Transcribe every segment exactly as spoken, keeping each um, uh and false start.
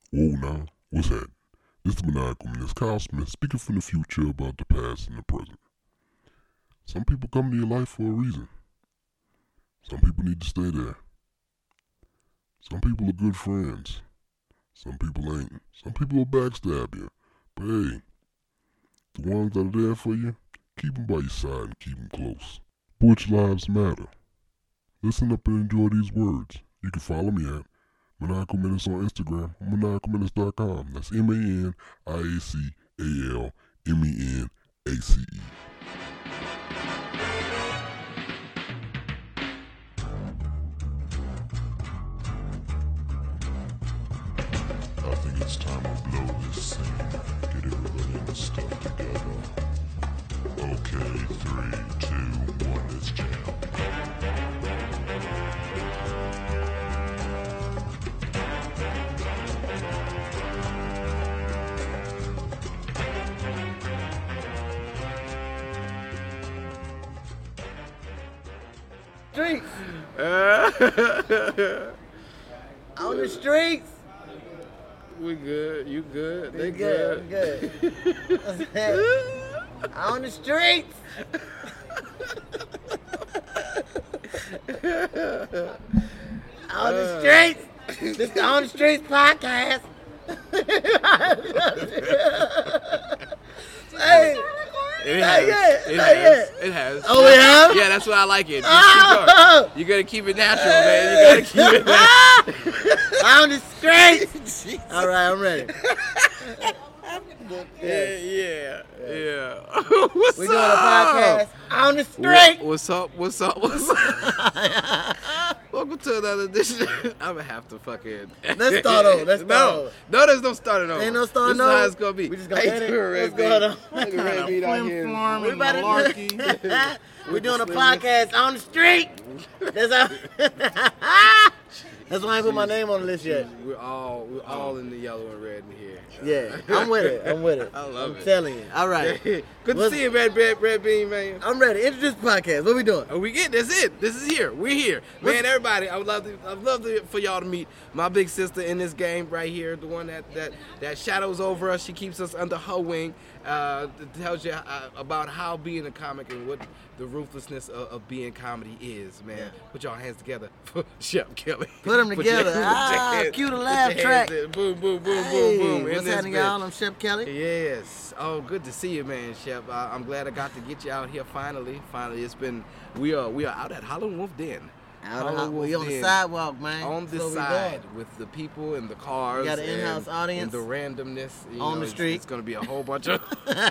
Whoa now, what's happening? This is Maniacal Menace Kyle Smith speaking from the future about the past and the present. Some people come to your life for a reason. Some people need to stay there. Some people are good friends. Some people ain't. Some people will backstab you. But hey, the ones that are there for you, keep them by your side and keep them close. Which lives matter. Listen up and enjoy these words. You can follow me at Maniacal Menace on Instagram, maniacal menace dot com. That's M A N I A C A L M E N A C E. I think it's time to blow this scene. Get everybody in the stuff together. Okay, three, two, one, let's jam. Streets. On the streets. We good. You good. We They good. good. We good. On the streets. On the streets. This is the On the Streets podcast. Hey. It Not has. yet, It not has. yet. It has. Oh, we have? Yeah, that's why I like it. Just Oh. keep going. You gotta keep it natural, man. You gotta keep it natural. On the streets. All right, I'm ready. Yeah, yeah, yeah. What's We're up? doing a podcast on the street. What's up? What's up? What's up? Welcome to another edition. I'm gonna have to fucking. Let's start over. Let's start no, over. no, there's no starting over. Ain't no starting This is how over? it's gonna be. We just gonna Hey, edit? doing, What's Red going Beat? on? Look at Red Beat out here. We about to We're doing a podcast on the street. That's how. That's why I ain't put my name on the list yet. We're all we're all in the yellow and red in here. Yeah, I'm with it. I'm with it. I love I'm it. telling you. All right. Good to What's- see you, Red, Red, Red Bean, man. I'm ready. Introduce the podcast. What we doing? Oh, we get this. It. This is here. We're here, man. Everybody, I would love to. I'd love to, for y'all to meet my big sister in this game right here. The one that that that shadows over us. She keeps us under her wing. Uh, tells you uh, about how being a comic and what the ruthlessness of, of being comedy is, man. Yeah. Put y'all hands together for Chef Kelly. Put 'em your- together. your Ah, hands- cue the put laugh your track. hands in. Boom, boom, boom, Hey, boom, boom. In what's this happening, bitch. y'all? I'm Chef Kelly. Yes. Oh, good to see you, man, Chef. Uh, I'm glad I got to get you out here finally. Finally, it's been we are we are out at Howlin' Wolf Den. Out Howlin' of, Wolf we on the Den. sidewalk, man. On That's the what we side doing. with the people and the cars. We got an in-house and, audience. And the randomness. You On know, the it's- street. It's, going to be a whole bunch of.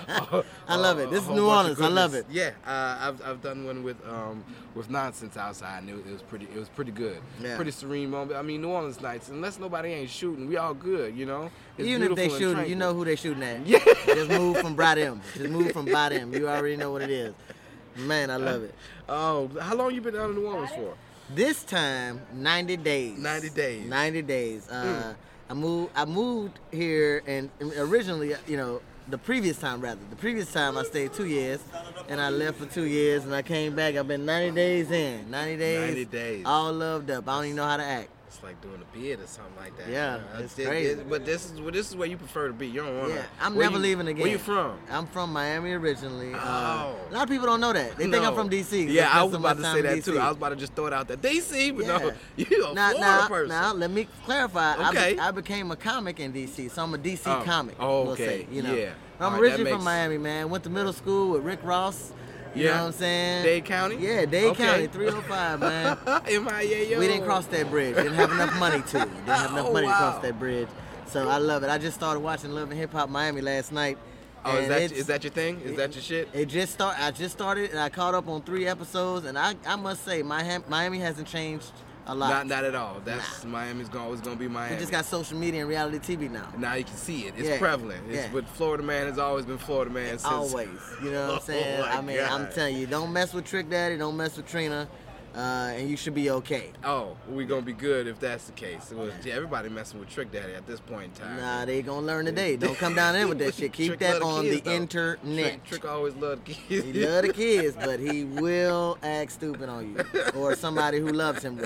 I love it. a This is whole New bunch of Orleans. I love goodness. it. Yeah, uh, I've I've done one with um with Nonsense outside, and it, it was pretty it was pretty good. Yeah. Pretty serene moment. I mean, New Orleans nights, unless nobody ain't shooting, we all good, you know. It's Even if they beautiful and shooting, you tranquil. know who they shooting at. Yeah. Just move from Bradem. Just move from Bradem. You already know what it is. Man, I love it. Oh, how long you been down in New Orleans for? This time, ninety days. ninety days. ninety days. Uh, I moved. I moved here, and originally, you know, the previous time rather, the previous time I stayed two years, and I left for two years, and I came back. I've been ninety days in. ninety days. ninety days. All loved up. I don't even know how to act. It's like doing a bid or something like that. Yeah, Uh, it's this- crazy. this- but this is well, this is where you prefer to be. You don't want to. Yeah, I'm where never you- leaving again. Where you from? I'm from Miami originally. Uh, Oh. a lot of people don't know that. They think No. I'm from D C. 'cause Yeah, I I was spent so about much to time say in that D C. too. I was about to just throw it out there. D C, but no, Yeah. you a Now, Florida now, person. now, let me clarify. I, be- Okay. I became a comic in D C, so I'm a D C Oh. comic. Oh, we'll okay. say, you know. Yeah. I'm All right, originally that from makes- Miami, man. Went to middle school with Rick Ross. You Yeah. know what I'm saying? Dade County? Yeah, Dade Okay. County, three oh five, man. M I A O. We didn't cross that bridge. Didn't have enough money to. Didn't have enough Oh, money to wow. cross that bridge. So I love it. I just started watching Love and Hip Hop Miami last night. Oh, is and that it's- is that your thing? Is that your shit? It just start. I just started, and I caught up on three episodes, and I, I must say, my Miami hasn't changed a lot. Not not at all. That's Miami's gonna, always gonna be Miami. We just got social media and reality T V now. Now you can see it. It's Yeah. prevalent. It's, Yeah. But Florida man has always been Florida man since. Always, you know what I'm saying? Oh my I mean, I'm God. telling you, don't mess with Trick Daddy, don't mess with Trina, uh, and you should be okay. Oh, we gonna be good if that's the case. It was, yeah, everybody messing with Trick Daddy at this point in time. Nah, they gonna learn today. Don't come down there with that shit. Keep Trick that love on kids, the though. internet. Trick, Trick always loved kids. He love the kids, but he will act stupid on you or somebody who loves him well.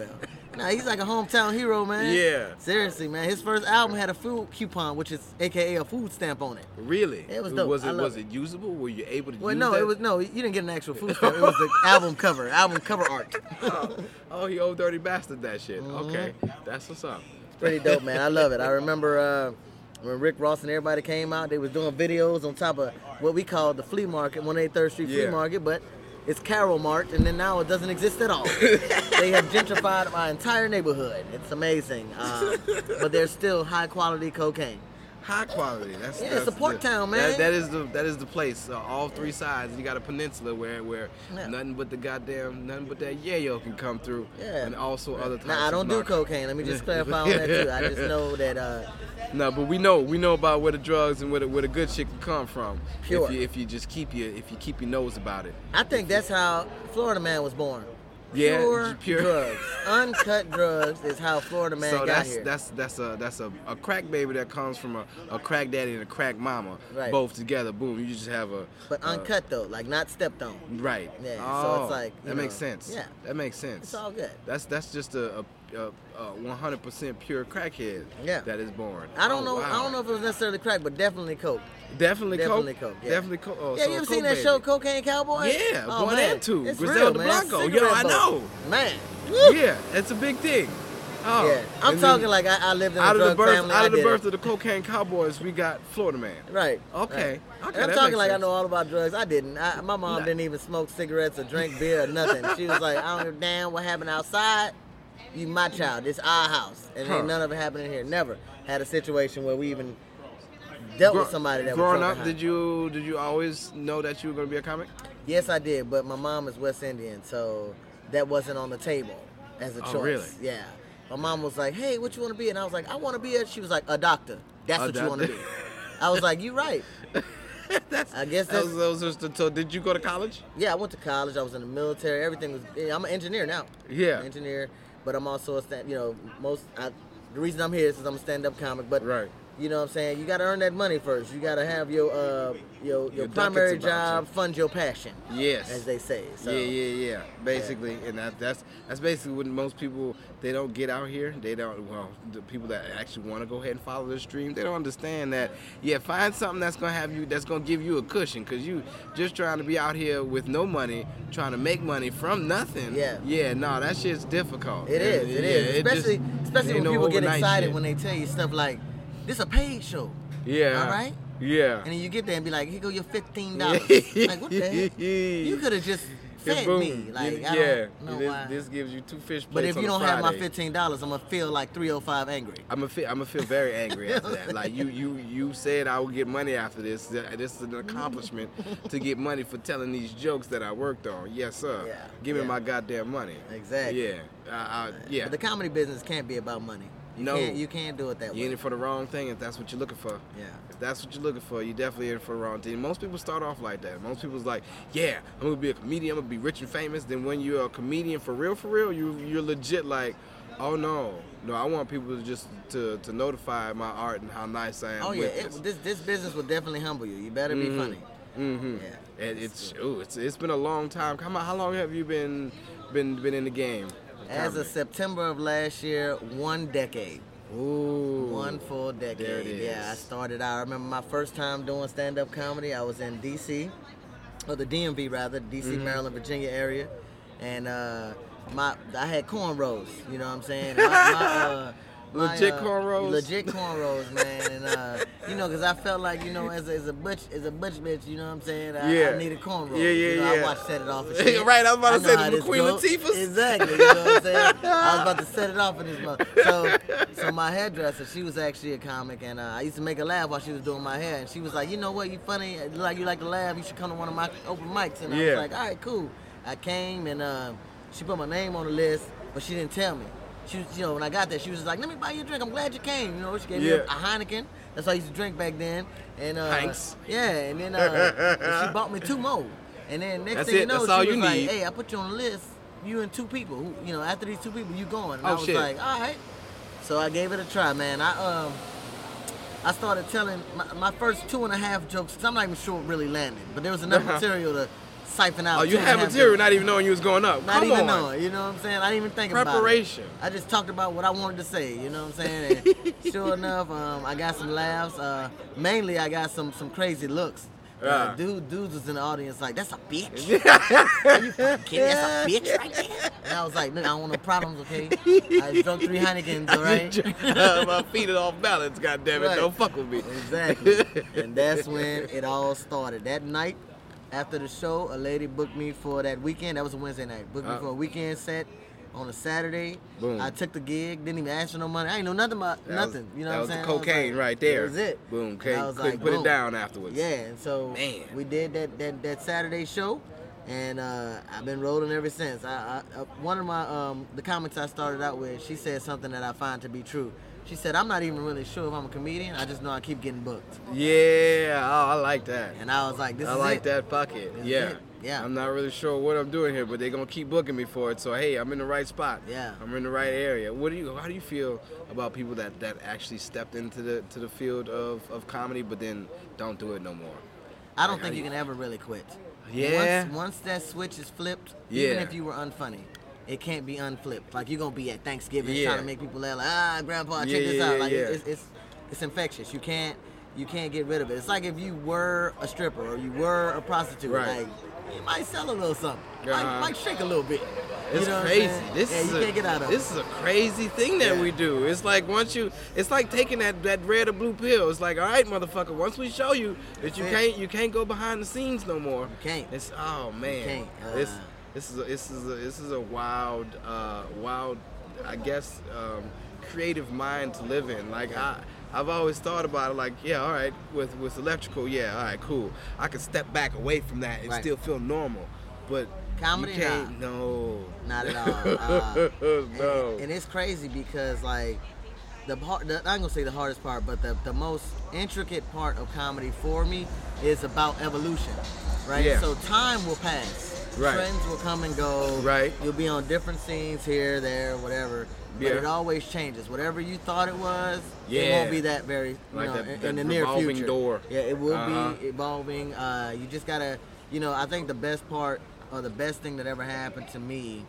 Nah, he's like a hometown hero, man. Yeah. Seriously, man. His first album had a food coupon, which is A K A a food stamp on it. Really? It was dope. Was I it love was it usable? Were you able to Well, use no, that? it was no. You didn't get an actual food stamp. It was the album cover, album cover art. oh, oh, he old dirty bastard that shit. Mm-hmm. Okay, that's what's up. Pretty dope, man. I love it. I remember uh, when Rick Ross and everybody came out, they was doing videos on top of what we called the flea market, one eighty-third Street Yeah. Flea Market, but it's Carol Mart, and then now it doesn't exist at all. They have gentrified my entire neighborhood. It's amazing. Uh, but there's still high quality cocaine. High quality. That's Yeah, that's it's a port the- town, that- man. that is the that is the place. Uh, all three sides. You got a peninsula where where Yeah. nothing but the goddamn nothing but that yayo can come through. Yeah. And also other types. Now, I of don't do narco- cocaine. Let me just clarify on that, too. I just know that uh, No, but we know we know about where the drugs and where the, where the good shit can come from. Pure. If you if you just keep your if you keep your nose about it. I think that's how Florida Man was born. Yeah, Pure, pure. drugs. Uncut drugs is how Florida Man so got that's here. that's that's a that's a, a crack baby that comes from a, a crack daddy and a crack mama, Right. both together. Boom, you just have a. But uh, uncut, though, like not stepped on. Right. Yeah, so Oh, it's like, you that know, makes sense. yeah. That makes sense. It's all good. That's that's just a, a, a, a one hundred percent pure crackhead. Yeah. That is born. I don't Oh, know. wow. I don't know if it was necessarily crack, but definitely coke. Definitely, Definitely coke. coke, yeah. Definitely coke. Oh, yeah, so you a ever coke seen that baby. show, Cocaine Cowboy? Yeah, oh, one man. and two. It's Griselda real, man. Blanco. Yo, Cigarette I boat. know. Man. Yeah, it's a big thing. Oh, Yeah, I'm and talking then like I, I lived in a out of the drug birth, family. out I of the did birth it. of the Cocaine Cowboys, we got Florida Man. Right. Okay. right. Okay, And that I'm talking makes like I sense. know all about drugs. I didn't. I, my mom Nah. didn't even smoke cigarettes or drink beer or nothing. She was like, I don't give a damn what happened outside. You my child. This our house. And Huh. ain't none of it happening here. Never had a situation where we even dealt with Gro- somebody that growing was up, drunk did you did you always know that you were gonna be a comic? Yes, I did, but my mom is West Indian, so that wasn't on the table as a Oh, choice. really? Yeah. My mom was like, "Hey, what you want to be?" And I was like, "I want to be a." She was like, "A doctor. That's A what you want to doctor. be." I was like, "You right." that's, I guess that that's- was, that was just the, so did you go to college? Yeah, I went to college. I was in the military. Everything was. yeah, I'm an engineer now. Yeah. I'm an engineer, but I'm also a stand. You know, most. I, the reason I'm here is because I'm a stand-up comic. But Right. you know what I'm saying? You got to earn that money first. You got to have your uh your your Your primary ducats about job you. fund your passion, Yes. as they say. So yeah, yeah, yeah. Basically, and that, that's that's basically what most people they don't get out here. They don't. Well, the people that actually want to go ahead and follow this dream, they don't understand that. Yeah, find something that's gonna have you, that's gonna give you a cushion, cause you just trying to be out here with no money, trying to make money from nothing. Yeah. Yeah. No, that shit's difficult. It is. It Yeah, is. it Especially, just- especially ain't when no people get overnight excited shit. when they tell you stuff like, "This a paid show," Yeah. all right? Yeah. and then you get there and be like, "Here go your fifteen dollars." Like, what the heck? You could have just fed Boom. me. Like, You- I yeah. don't know this, why. this gives you two fish plates. But if on you a don't have my Friday. fifteen dollars, I'm gonna feel like three oh five angry. I'm gonna feel I'm gonna feel very angry after that. Like you you you said I would get money after this. That- This is an accomplishment to get money for telling these jokes that I worked on. Yes, sir. Yeah, Give me yeah. my goddamn money. Exactly. Yeah. Uh, uh, yeah. But the comedy business can't be about money. You No. can't, you can't do it that You're in way. it for the wrong thing if that's what you're looking for. Yeah. If that's what you're looking for, you're definitely in it for the wrong thing. Most people start off like that. Most people's like, yeah, I'm gonna be a comedian, I'm gonna be rich and famous. Then when you're a comedian for real, for real, you you're legit like, oh no, no, I want people to just to, to notify my art and how nice I am. Oh yeah, with it, this. this this business will definitely humble you. You better be Mhm. funny. Mm-hmm. Yeah. And it's ooh, it's it's been a long time. How, how long have you been been been in the game? As of September of last year, one decade. Ooh, One full decade. There it is. Yeah, I started out. I remember my first time doing stand-up comedy. I was in D C, or the D M V rather, D C, Mhm. Maryland, Virginia area, and uh, my I had cornrows. You know what I'm saying? My, my, uh, my, Legit uh, cornrows? Legit cornrows, man. And uh, you know, cause I felt like you know, as a, as a butch, as a butch bitch, you know what I'm saying? I, Yeah. I needed cornrows. Yeah, yeah, you know, yeah. I watched Set It Off. And shit. Right, I was about to know say how the this Queen go. Latifahs. Exactly. You know what I'm saying? I was about to set it off in this month. So, so my hairdresser, she was actually a comic, and uh, I used to make her laugh while she was doing my hair. And she was like, "You know what? You funny. Like you like to laugh. You should come to one of my open mics." And I Yeah. was like, "All right, cool." I came, and uh, she put my name on the list, but she didn't tell me. She was, you know, when I got there, she was just like, "Let me buy you a drink. I'm glad you came." You know, she gave me a, Yeah. a Heineken. That's what I used to drink back then. And uh, Hanks. yeah, and then uh, and she bought me two more. And then next That's thing you it. know, That's all she was you like, need. "Hey, I put you on the list. You and two people. Who, you know, after these two people, you going?" And Oh, I was shit. like, "All right." So I gave it a try, man. I um, I started telling my, my first two and a half jokes. Cause I'm not even sure what really landed, but there was enough material to siphon out. Oh, you two and a had half material, days. not even knowing you was going up. Not Come even on. knowing, you know what I'm saying? I didn't even think Preparation. about it. I just talked about what I wanted to say, you know what I'm saying? And sure enough, um, I got some laughs. Uh, mainly, I got some some crazy looks. Uh, Yeah. dude, dudes was in the audience like, that's a bitch. Are you fucking kidding? That's a bitch right there. And I was like, look, I don't want no problems, okay? I just drunk three Heinekens, all right? My feet are off balance, goddammit. Right. Don't fuck with me. Exactly. And that's when it all started. That night, after the show, a lady booked me for that weekend. That was a Wednesday night. Booked me Uh. for a weekend set on a Saturday. Boom. I took the gig, didn't even ask for no money. I ain't know nothing about That nothing. was- you know that what was I'm the saying? I was cocaine like, right there. That was it. Boom. And Couldn't, I was couldn't like, put boom. it down afterwards. Yeah, and so Man. we did that, that that Saturday show, and uh, I've been rolling ever since. I, I, uh, one of my um, the comics I started out with, she said something that I find to be true. She said, I'm not even really sure if I'm a comedian. I just know I keep getting booked. Yeah. Oh, I like that. And I was like, this I is like it. that bucket. This is Yeah. it. Yeah. I'm not really sure what I'm doing here, but they're gonna keep booking me for it. So hey, I'm in the right spot. Yeah. I'm in the right area. What do you? How do you feel about people that, that actually stepped into the to the field of, of comedy, but then don't do it no more? I don't Like, think how you do can ever really quit. Yeah. Once, once that switch is flipped, Yeah. even if you were unfunny, it can't be unflipped. Like you're gonna be at Thanksgiving Yeah. trying to make people laugh. Like, ah, Grandpa, check Yeah, this yeah, out. Like yeah. it's, it's it's infectious. You can't you can't get rid of it. It's like if you were a stripper or you were a prostitute. Right. Like you might sell a little something. Uh-huh. Might, might shake a little bit. It's you know crazy. What I'm saying? This yeah, is you a, can't get out of it. This is a crazy thing that Yeah. we do. It's like once you, it's like taking that, that red or blue pill. It's like, all right, motherfucker. Once we show you that you That's it. can't you can't go behind the scenes no more. You can't. It's oh man. can't. Uh, this this is a, this is a, this is a wild uh, wild I guess um, creative mind to live in. Like I. I've always thought about it like, yeah, all right, with, with electrical, yeah, all right, cool. I can step back away from that and Right. still feel normal. But Comedy, you can't, no. Not at all. Uh, no. and, and it's crazy because like the part, the, I'm gonna say the hardest part, but the, the most intricate part of comedy for me is about evolution, right? Yeah. So time will pass, Right. trends will come and go, Right. You'll be on different scenes here, there, whatever. But Yeah. it always changes. Whatever you thought it was, it Yeah. won't be that very, you Like know, that- in, that in the near revolving future. door. Yeah, it will Uh-huh. be evolving. Uh, you just gotta, you know, I think the best part or the best thing that ever happened to me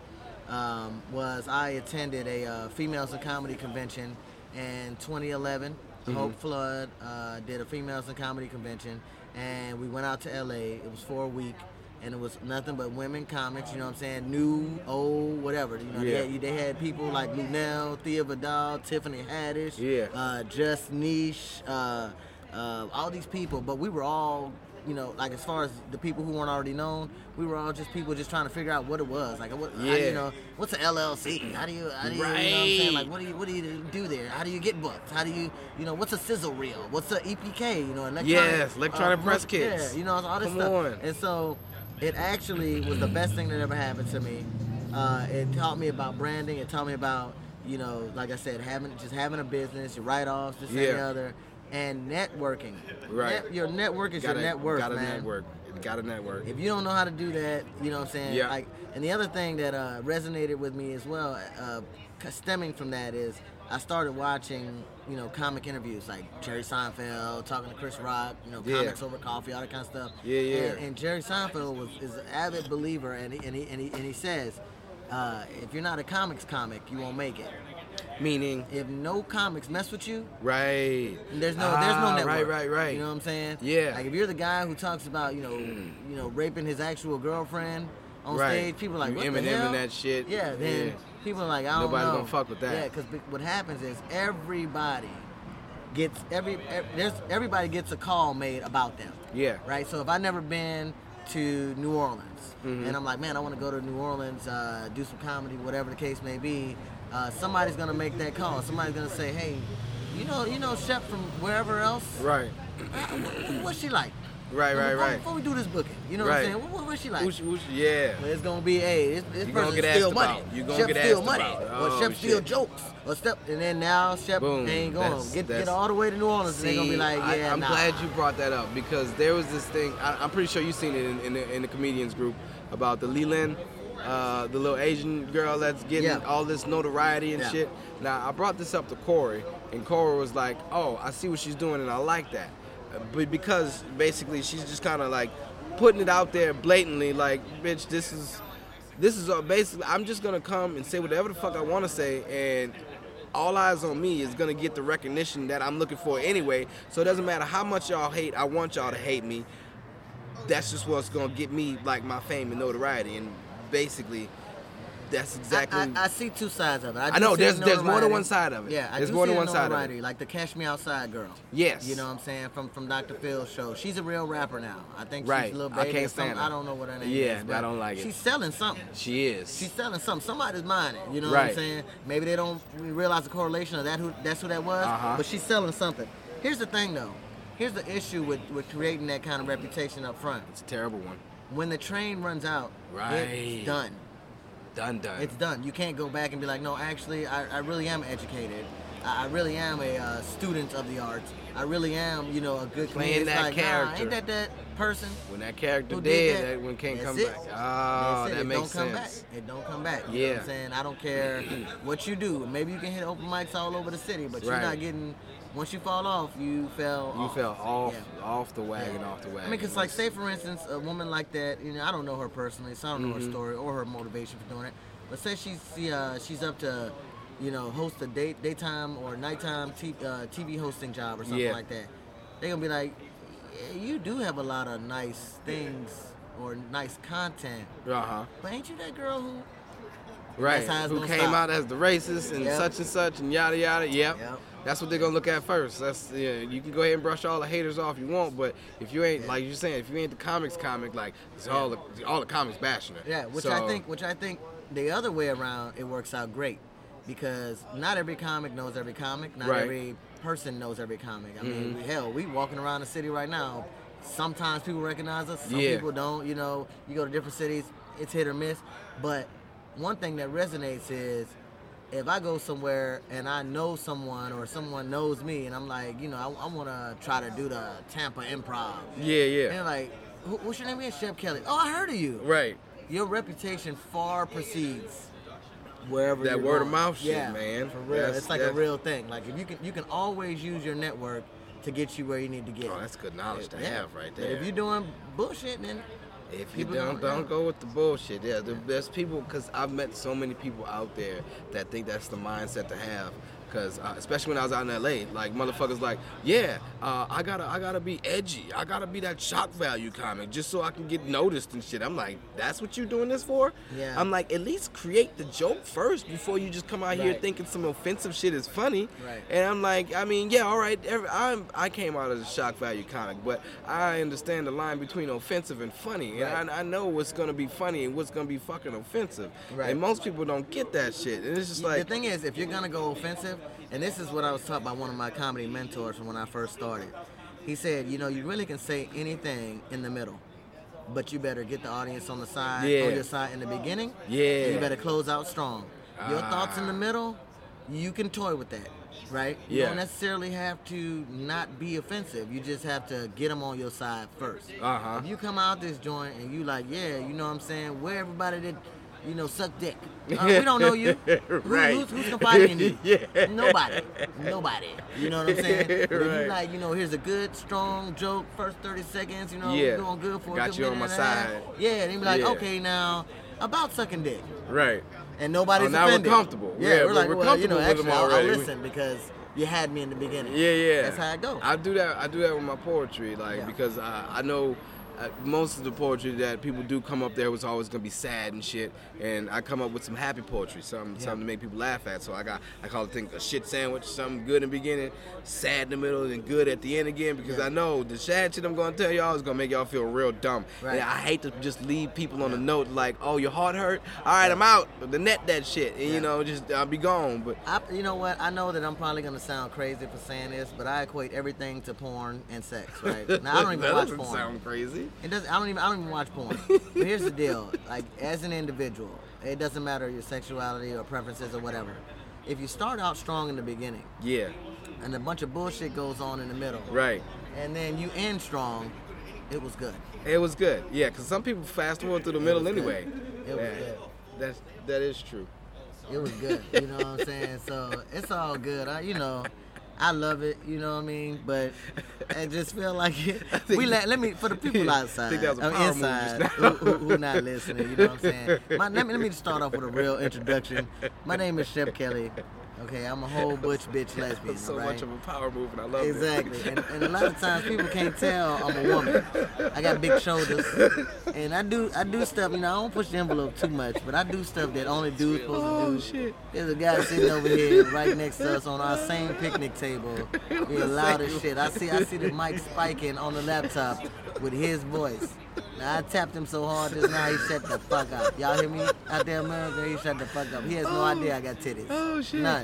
um, was I attended a uh, females in comedy convention in twenty eleven. Mm-hmm. Hope Flood uh, did a females in comedy convention, and we went out to L A. It was for a week, and it was nothing but women comics. You know what I'm saying? New, old, whatever. You know, Yeah. they, had, they had people like Lunel, Thea Vidal, Tiffany Haddish, Yeah. uh, Just Niche, uh, uh, all these people. But we were all, you know, like as far as the people who weren't already known, we were all just people just trying to figure out what it was. Like, what, how do Yeah. you know, what's an L L C? How do you, how do you, you know what I'm saying? Right. Like, what do you, what do you do there? How do you get booked? How do you, you know, what's a sizzle reel? What's a E P K? You know, electronic, Yes, electronic press book- kits. Yeah, you know, all this Come stuff. on. And so, it actually was the best thing that ever happened to me. Uh, it taught me about branding. It taught me about, you know, like I said, having just having a business, your write-offs, this and the Yeah. other, and networking. Right. Net- your network is Gotta, your net worth, gotta man. network. Gotta network. If you don't know how to do that, you know what I'm saying? Yeah. Like, and the other thing that uh, resonated with me as well, uh, stemming from that, is I started watching, you know, comic interviews like Jerry Seinfeld, talking to Chris Rock, you know, Yeah. comics over coffee, all that kind of stuff. Yeah, yeah. And, and Jerry Seinfeld was is an avid believer, and he, and he, and he, and he says, uh, if you're not a comics comic, you won't make it. Meaning, If no comics mess with you, right. there's no, there's no Ah, network. Right, right, right. You know what I'm saying? Yeah. Like if you're the guy who talks about, you know, you know, raping his actual girlfriend on Right. stage, people are like, You what the Eminem hell? and that shit. Yeah. Then Yeah. people are like, I don't Nobody's know. gonna fuck with that. Yeah, because what happens is everybody gets every, ev there's everybody gets a call made about them. Yeah. Right. So if I've never been to New Orleans Mhm. and I'm like, man, I want to go to New Orleans, uh, do some comedy, whatever the case may be. Uh, somebody's gonna make that call. Somebody's gonna say, hey, you know, you know, Shep from wherever else. Right. Uh, what- What's she like? Right, right, before, right. Before we do this booking, you know Right. what I'm saying? What, what, what's she like? Who's, who's, yeah. Well, it's gonna be, hey, this, this You gonna person get steal asked money. about. You gonna Shep get steal asked money. about. Or Oh, Shep steal shit. jokes. Or step, and then now Shep Boom. ain't going. That's- Get that's- get all the way to New Orleans, and they're gonna be like, yeah, I, I'm nah. glad you brought that up because there was this thing. I, I'm pretty sure you've seen it in, in, the, in the comedians group about the Leland, uh, the little Asian girl that's getting Yeah. all this notoriety and Yeah. shit. Now I brought this up to Corey, and Corey was like, "Oh, I see what she's doing, and I like that," Uh, but because basically she's just kind of like putting it out there blatantly, like, bitch, this is, this is uh, basically, I'm just gonna come and say whatever the fuck I want to say, and all eyes on me is gonna get the recognition that I'm looking for anyway. So it doesn't matter how much y'all hate. I want y'all to hate me. That's just what's gonna get me like my fame and notoriety, and basically. That's exactly. I, I, I see two sides of it. I, I know see there's there's more than notoriety. one side of it. Yeah, I there's do more see than a one side of notoriety, it. like the Cash Me Outside girl. Yes. You know what I'm saying? From from Doctor Phil's show. She's a real rapper now. I think Right. she's a little I baby. can't or something. stand her. I don't know what her name Yeah, is. I but don't like it. She's selling something. She is. She's selling something. Somebody's buying it. You know what Right. I'm saying? Maybe they don't realize the correlation of that. Who that's who that was. Uh-huh. But she's selling something. Here's the thing though. Here's the issue with, with creating that kind of reputation up front. It's a terrible one. When the train runs out, Right. it's done. Done, done. It's done. You can't go back and be like, no, actually, I, I really am educated. I, I really am a uh, student of the arts. I really am, you know, a good Playing comedian. It's that like, nah, character. ain't that that person? When that character Who dead, did that, that? one can't That's come it. back. Oh, That's it. that it makes don't come sense. back. It don't come back. You know Yeah. what I'm saying? I don't care what you do. Maybe you can hit open mics all over the city, but you're Right. not getting. Once you fall off, you fell. You off. fell off, Yeah. off the wagon, Yeah. off the wagon. I mean, because, like, say, for instance, a woman like that, you know, I don't know her personally, so I don't know Mm-hmm. her story or her motivation for doing it. But say she's she, uh, she's up to, you know, host a day, daytime or nighttime t- uh, T V hosting job or something Yeah. like that. They're going to be like, yeah, you do have a lot of nice things or nice content, Uh huh. but ain't you that girl who... Right. That's how it's Who gonna came stop. out as the racist and Yep. such and such and yada yada. Yep. Yep. That's what they're gonna look at first. That's yeah. You can go ahead and brush all the haters off you want, but if you ain't Yeah. like you're saying, if you ain't the comics comic, like it's all the all the comics bashing it. Yeah, which So, I think, which I think, the other way around, it works out great, because not every comic knows every comic. Not Right. every person knows every comic. I mean, Mhm. hell, we walking around the city right now. Sometimes people recognize us. Some Yeah. people don't. You know, you go to different cities, it's hit or miss. But one thing that resonates is, if I go somewhere and I know someone or someone knows me, and I'm like, you know, I, I want to try to do the Tampa Improv. Yeah, And yeah. they're like, "Who- what's your name again? Shep Kelly. Oh, I heard of you. Right. Your reputation far precedes wherever That you're word of going. mouth shit, yeah, man. For real, That's- it's like a that's- real thing. Like if you can, you can always use your network to get you where you need to get. Oh, that's good knowledge to Yeah. have right But there. if you're doing bullshit, then If you people don't, don't- don't go with the bullshit. Yeah, the, there's people, because I've met so many people out there that think that's the mindset to have. Because uh, especially when I was out in L A, like motherfuckers like, yeah, uh, I gotta, I gotta be edgy. I gotta be that shock value comic just so I can get noticed and shit. I'm like, that's what you doing this for? Yeah. I'm like, at least create the joke first before you just come out here Right. thinking some offensive shit is funny. Right. And I'm like, I mean, yeah, all right. Every, I'm, I came out as a shock value comic, but I understand the line between offensive and funny, and Right. I, I know what's gonna be funny and what's gonna be fucking offensive. Right. And most people don't get that shit, and it's just like, the thing is, if you're gonna go offensive, and this is what I was taught by one of my comedy mentors from when I first started. He said, you know, you really can say anything in the middle, but you better get the audience on the side, Yeah. on your side in the beginning. Yeah. And you better close out strong. Your Ah. thoughts in the middle, you can toy with that, right? You Yeah. don't necessarily have to not be offensive. You just have to get them on your side first. Uh-huh. If you come out this joint and you like, yeah, you know what I'm saying, where everybody that, you know, suck dick. Uh, we don't know you. Who- Right. who's, who's confiding in you? Yeah. Nobody. Nobody. You know what I'm saying? But if Right. you like, you know, here's a good, strong joke, first thirty seconds, you know, Yeah. doing good for a Got good you on minute my and a half. side. Yeah, and he be like, Yeah. okay, now, about sucking dick. right. And nobody's Oh, now we're offended. comfortable. Yeah, Yeah, we're but like, we're well, you know, comfortable with actually, them I'll, I'll already. listen because you had me in the beginning. Yeah, yeah. That's how it goes. I do that. I do that with my poetry, like Yeah. because I, I know uh, most of the poetry that people do come up there was always gonna be sad and shit, and I come up with some happy poetry, something Yeah. something to make people laugh at. So I got I call it think a shit sandwich, something good in the beginning, sad in the middle, and good at the end again, because Yeah. I know the sad shit I'm gonna tell y'all is gonna make y'all feel real dumb. Right. And I hate to just leave people on Yeah. a note like, oh, your heart hurt. All right, I'm out. The net that shit, and Yeah. you know, just I'll be gone. But I, you know what? I know that I'm probably gonna sound crazy for saying this, but I equate everything to porn and sex, right? Now I don't even that watch doesn't porn. sound crazy. It doesn't. I don't even. I don't even watch porn. But here's the deal: like, as an individual, it doesn't matter your sexuality or preferences or whatever. If you start out strong in the beginning, Yeah, and a bunch of bullshit goes on in the middle, right. and then you end strong, it was good. It was good, yeah, because some people fast forward through the middle was good. anyway. It was Yeah, good. That's that is true. It was good. You know what I'm saying? So it's all good. I, you know, I love it, you know what I mean? But I just feel like it, we let, let me, for the people outside, I think that was a uh, power inside, move just who, who, who not listening, you know what I'm saying? My, let, me, let me just start off with a real introduction. My name is Shep Kelly. Okay, I'm a whole butch bitch lesbian, so right? much of a power move, and I love Exactly, it. and, and a lot of times people can't tell I'm a woman. I got big shoulders, and I do I do stuff. You know, I don't push the envelope too much, but I do stuff that only dudes supposed Oh, to do. shit. There's a guy sitting over here right next to us on our same picnic table, being loud as shit. I see I see the mic spiking on the laptop with his voice. Now, I tapped him so hard just now he shut the fuck up. Y'all hear me out there, America? He shut the fuck up. He has no idea I got titties. Oh, shit. None.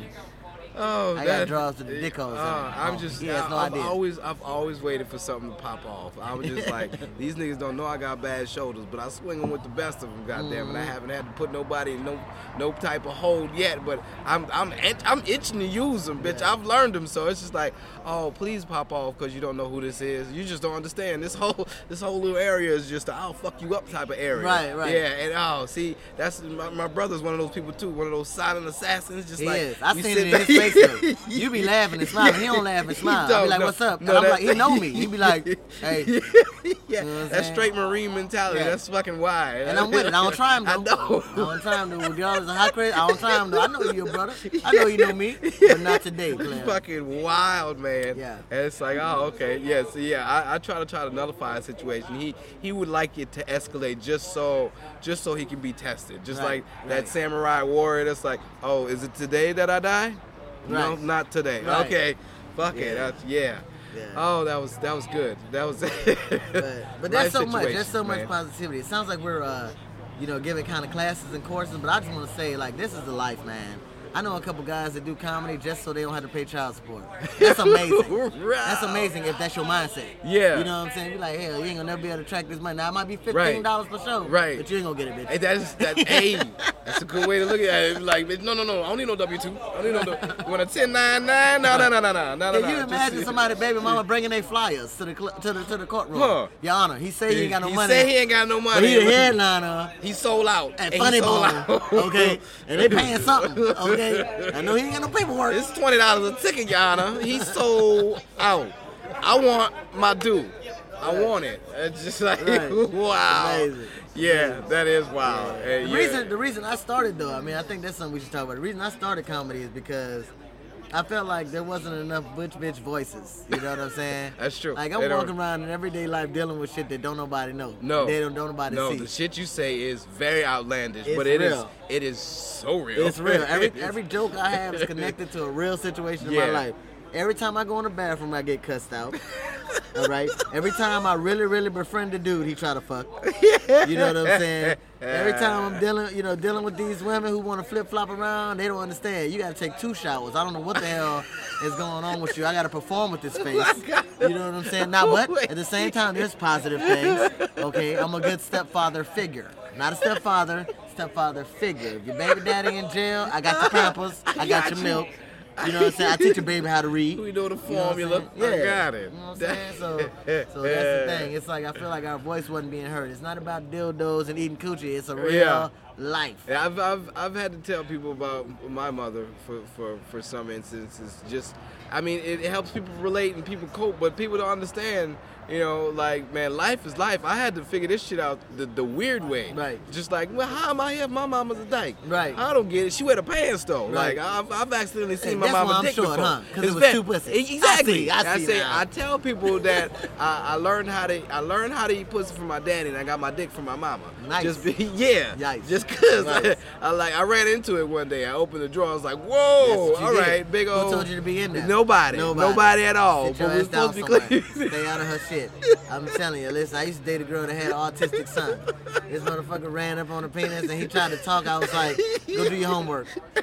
Oh, I that, got draws to the dick holes. Uh, I'm Oh, just, he has no I, I've idea. always, I've always waited for something to pop off. I'm just like, these niggas don't know I got bad shoulders, but I swing them with the best of them, goddamn, and I haven't had to put nobody in no, no type of hold yet. But I'm, I'm, itch- I'm itching to use them, bitch. Yeah. I've learned them, so it's just like, oh, please pop off because you don't know who this is. You just don't understand. This whole, this whole little area is just a I'll fuck you up type of area. Right, right. Yeah, and oh, see, that's my, my brother's one of those people too, one of those silent assassins. Just He like is. I you seen sit it in his back- face though. You be laughing and smiling. He don't laugh and smile. I don't, be like, no. what's up? No, And I'm that- like, he know me. He be like, hey. yeah, You know what I'm that's saying? straight Marine mentality. Yeah. That's fucking why. And I'm with it. I don't try him though. I know. I don't try him though. With y'all as a hot crazy, I don't try him though. I know you your brother. I know you know me. But not today, It's player. fucking wild, man. Yeah. And it's like, oh, okay, yeah. So yeah, I, I try to try to nullify a situation. He he would like it to escalate just so just so he can be tested. Just Right, like right. that samurai warrior. That's like, oh, is it today that I die? No, Right. not today. Right. Okay, fuck Yeah. it. That's, yeah. Yeah. Oh, that was that was good. That was. But, but that's Life so much. That's situations, so much man. positivity. It sounds like we're, uh, you know, giving kind of classes and courses. But I just want to say, like, this is the life, man. I know a couple guys that do comedy just so they don't have to pay child support. That's amazing. That's amazing if that's your mindset. Yeah. You know what I'm saying? You're like, hell, you ain't gonna never be able to track this money. Now it might be fifteen Right. dollars per show, Right. but you ain't gonna get it, bitch. Hey, that's that. Hey, that's a good way to look at it. Like, no, no, no, I don't need no W two. I don't need no. You want a ten ninety-nine? No, no, no, no, no, no, no. Can you Just- imagine somebody, baby mama, bringing their flyers to the cl- to the to the courtroom? Huh. Your Honor, he say he ain't got no he money, said he ain't got no but money. he the headliner He sold out. at And he Funny sold Bone, out. okay? And they paying something, okay? I know he ain't got no paperwork. It's twenty dollars a ticket, Your Honor. He sold out. I want my due. I want it. It's just like, Right. wow. Amazing. Yeah, that is wild. Hey, The yeah. reason the reason I started though, I mean, I think that's something we should talk about. The reason I started comedy is because I felt like there wasn't enough butch bitch voices. You know what I'm saying? That's true. Like They I'm don't- walking around in everyday life dealing with shit that don't nobody know. No, they don't don't nobody no, see. the shit you say is very outlandish, It's but it is real. it is so real. It's real. Every It's- every joke I have is connected to a real situation in Yeah. my life. Every time I go in the bathroom, I get cussed out. All right. Every time I really, really befriend a dude, he try to fuck. You know what I'm saying? Every time I'm dealing, you know, dealing with these women who want to flip flop around, they don't understand. You got to take two showers. I don't know what the hell is going on with you. I got to perform with this face. You know what I'm saying? Now, but at the same time, there's positive things. Okay, I'm a good stepfather figure, not a stepfather. Stepfather figure. If your baby daddy in jail, I got your pampers, I got your milk. You know what I'm saying? I teach your baby how to read. We know the You know what I'm formula. saying? I Yeah. got it. You know what I'm saying? So, so that's the thing. It's like I feel like our voice wasn't being heard. It's not about dildos and eating coochie. It's a real Yeah. life. Yeah, I've, I've I've had to tell people about my mother for, for, for some instances. Just, I mean, it, it helps people relate and people cope, but people don't understand. You know, like, man, life is life. I had to figure this shit out the, the weird way. Right. Just like, well, how am I here if my mama's a dyke? Right. I don't get it. She wear the pants though. Right. Like, I've, I've accidentally seen Hey, my that's why mama I'm dick short, before. huh? 'Cause it It's was very- two pussies. Exactly. I see, I see say, now. I tell people that I, I learned how to I learned how to eat pussy from my daddy, and I got my dick from my mama. Nice. Just be, yeah. Nice. Just cause Nice. I, I like I ran into it one day. I opened the drawer. I was like, That's whoa, what you all did. right, big Who old. told you to be in there? Nobody. Nobody. Nobody at all. Sit your But we're ass down supposed to be somewhere. clean. Stay out of her shit. I'm telling you, listen, I used to date a girl that had an autistic son. This motherfucker ran up on the penis and he tried to talk. I was like, go do your homework.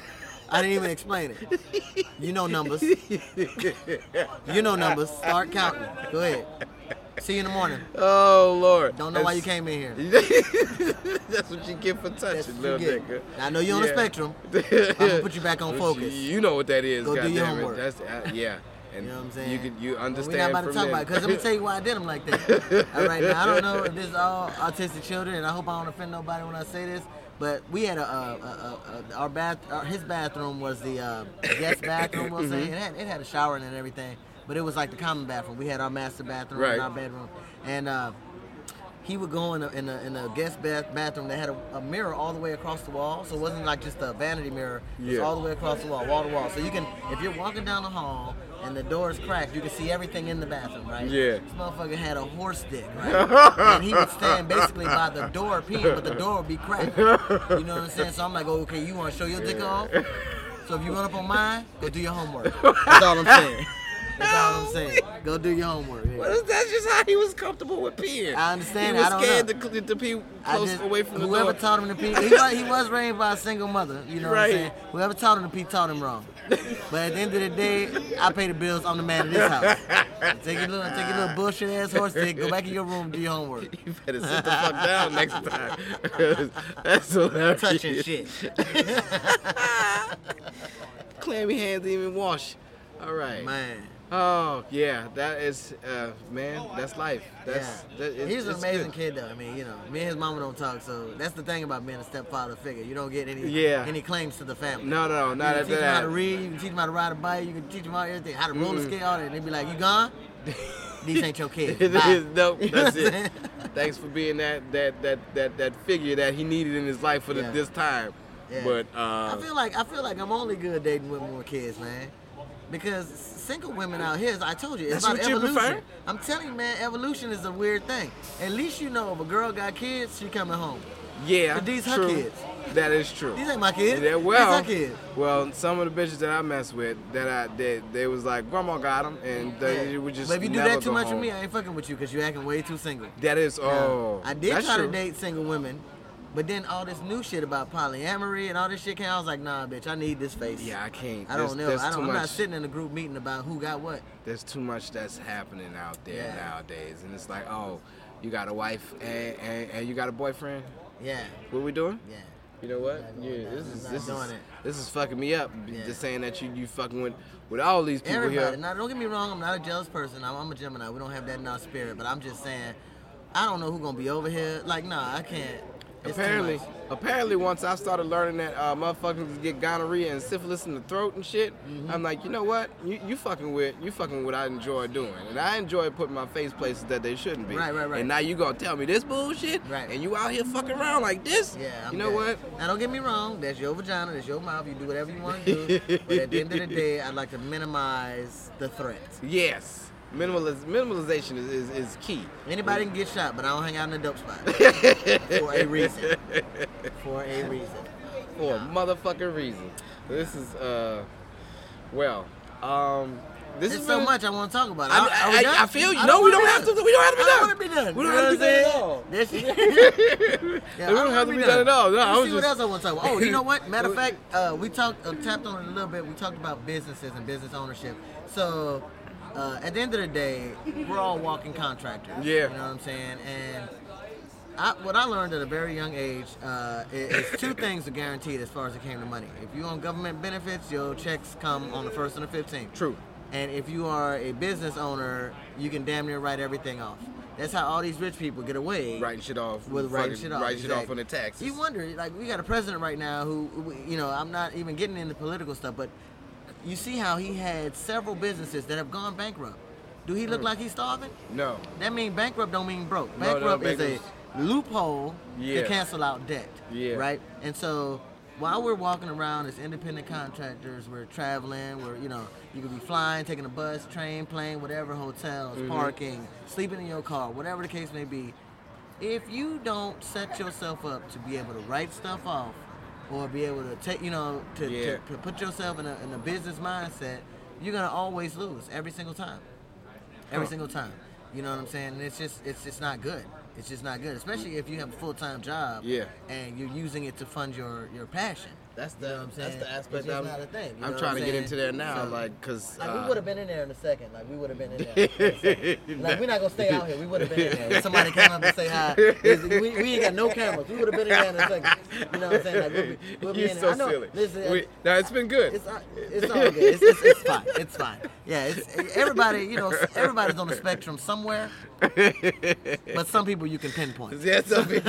I didn't even explain it. You know numbers. You know numbers. Start counting. Go ahead. See you in the morning. Oh Lord. Don't know why you That's- came in here. That's what you get for That's touching, what you little get. nigga. Now, I know you're on the Yeah. spectrum. I'm gonna put you back on But focus. You, you know what that is. Go do your goddammit. homework. That's uh, yeah. And You know what I'm saying? You can you But understand we're not about to from talk there. about it because I'm gonna tell you why I did them like that. All right, now I don't know if this is all autistic children, and I hope I don't offend nobody when I say this, But we had a, a, a, a our bath, our, his bathroom was the uh, guest bathroom. We'll say it had, it had a shower in it and everything, but it was like the common bathroom. We had our master bathroom Right. in our bedroom, and uh, he would go in a, in a, in a guest bath, bathroom that had a, a mirror all the way across the wall, so it wasn't like just a vanity mirror. It was Yeah. all the way across the wall, wall to wall. So you can, if you're walking down the hall and the door is cracked, you can see everything in the bathroom, right? Yeah. This motherfucker had a horse dick, right? And he would stand basically by the door peeing, but the door would be cracked. You know what I'm saying? So I'm like, oh, okay, you want to show your dick off? So if you run up on mine, go do your homework. That's all I'm saying. That's all I'm saying. Go do your homework. Yeah. Well, that's just how he was comfortable with peeing. I understand. He was I don't scared know. to, cl- to pee I close just- away from the whoever door. taught him to pee, he was, he was raised by a single mother. You know Right. what I'm saying? Whoever taught him to pee taught him wrong. But at the end of the day, I pay the bills. I'm the man of this house. Take your little, take your little bullshit ass horse dick. Go back in your room, do your homework. You better sit the fuck down next time. 'Cause that's hilarious. Touching shit. Clammy hands didn't even wash. All right. Man. Oh yeah, that is uh, man. That's life. That's Yeah. that, it, He's an it's amazing good. kid though. I mean, you know, me and his mama don't talk, so that's the thing about being a stepfather figure. You don't get any Yeah. any claims to the family. No, no, no, You not can at teach them how to that. read, you can teach them how to ride a bike, you can teach them how everything, how to roller skate, all that. And they be like, you gone? These ain't your kids. It Bye. is nope. You know That's what I'm it. saying? Thanks for being that that that that that figure that he needed in his life for the, Yeah. this time. Yeah. But uh, I feel like I feel like I'm only good dating women with kids, man. Because single women out here, as I told you, it's That's about what you evolution. prefer? I'm telling you, man, evolution is a weird thing. At least you know if a girl got kids, she coming home. yeah, But these her true. kids. That is true. These ain't my kids. Yeah, well, These her kids. well, some of the bitches that I mess with, that I did, they was like, grandma got them, and they Yeah. would just. But if you do never that too go much home. with me, I ain't fucking with you because you're acting way too single. That is, oh, I did that's try true. to date single women, but then all this new shit about polyamory and all this shit came. I was like, nah, bitch, I need this face. Yeah, I can't. I There's- don't know. there's I don't. too I'm not much- sitting in a group meeting about who got what. There's too much that's happening out there Yeah. nowadays, and it's like, oh, you got a wife and, and, and you got a boyfriend. Yeah, What we doing? yeah. You know what? Not doing Yeah, that. this is Not this doing is it. this is fucking me up. Yeah. Just saying that you you fucking with with all these people Everybody. here. Now, don't get me wrong. I'm not a jealous person. I'm, I'm a Gemini. We don't have that in our spirit. But I'm just saying, I don't know who's gonna be over here. Like, nah, I can't. It's too Apparently, much. apparently, once I started learning that uh, motherfuckers get gonorrhea and syphilis in the throat and shit, Mm-hmm. I'm like, you know what? You, you fucking with you fucking what I enjoy doing, and I enjoy putting my face places that they shouldn't be. Right, right, right. And now you gonna tell me this bullshit, Right. and you out here fucking around like this? Yeah, I'm you know dead. what? Now, don't get me wrong. That's your vagina. That's your mouth. You do whatever you want to do. But at the end of the day, I'd like to minimize the threat. Yes. Minimaliz- minimalization is, is, is key. Anybody can get shot, but I don't hang out in the dope spot. For a reason. For a reason. For a motherfucking reason. This is uh, well, um, this There's is so really- much I want to talk about. I, Are- are we I, done? I feel you. I No, we wanna don't be have done. to. We don't have to be I done. don't want to be done. We don't You know have to be what I'm done at saying? all. This- Yeah, We don't I have to wanna be done at all. No, I Let's was see what just- else I want to talk about. Oh, you know what? Matter of fact, uh, we talked, uh, tapped on it a little bit. We talked about businesses and business ownership. So, uh, at the end of the day, we're all walking contractors. Yeah. You know what I'm saying? And I, what I learned at a very young age uh, is, is two things are guaranteed as far as it came to money. If you're on government benefits, your checks come on the first and the fifteenth. True. And if you are a business owner, you can damn near write everything off. That's how all these rich people get away Writing shit off. with writing fucking shit off. Writing shit off exactly. on the taxes. You wonder, like, we got a president right now who, who- you know, I'm not even getting into political stuff, but you see how he had several businesses that have gone bankrupt. Do he look like he's starving? No. That means bankrupt don't mean broke. No, no, Bankrupt is a bankrupt- loophole Yeah. to cancel out debt. Yeah. Right? And so while we're walking around as independent contractors, we're traveling, we're, you know, you could be flying, taking a bus, train, plane, whatever, hotels, Mm-hmm. parking, sleeping in your car, whatever the case may be. If you don't set yourself up to be able to write stuff off or be able to take, you know, to, Yeah. to, to put yourself in a, in a business mindset, you're going to always lose every single time. Every Huh. single time. You know what I'm saying? And it's just it's just not good. It's just not good, especially if you have a full-time job Yeah. and you're using it to fund your, your passion. That's the You know what I'm that's saying? the aspect. It's just I'm, not a thing, you know I'm what trying I'm to get saying? into there now, So- like, cause Like uh, we would have been in there in a second. Like we would have been in there. in a second. Like we're not gonna stay out here. We would have been in there. If somebody came up and say hi, it's- we, we ain't got no cameras. We would have been in there in a second. You know what I'm saying? Like we'll be, we'll be You're in so there. I know. silly. Listen, We, no, it's been good. it's all- it's all good. It's, it's, it's fine. It's fine. Yeah. It's everybody. You know, everybody's on the spectrum somewhere. But some people you can pinpoint. Yeah, some people.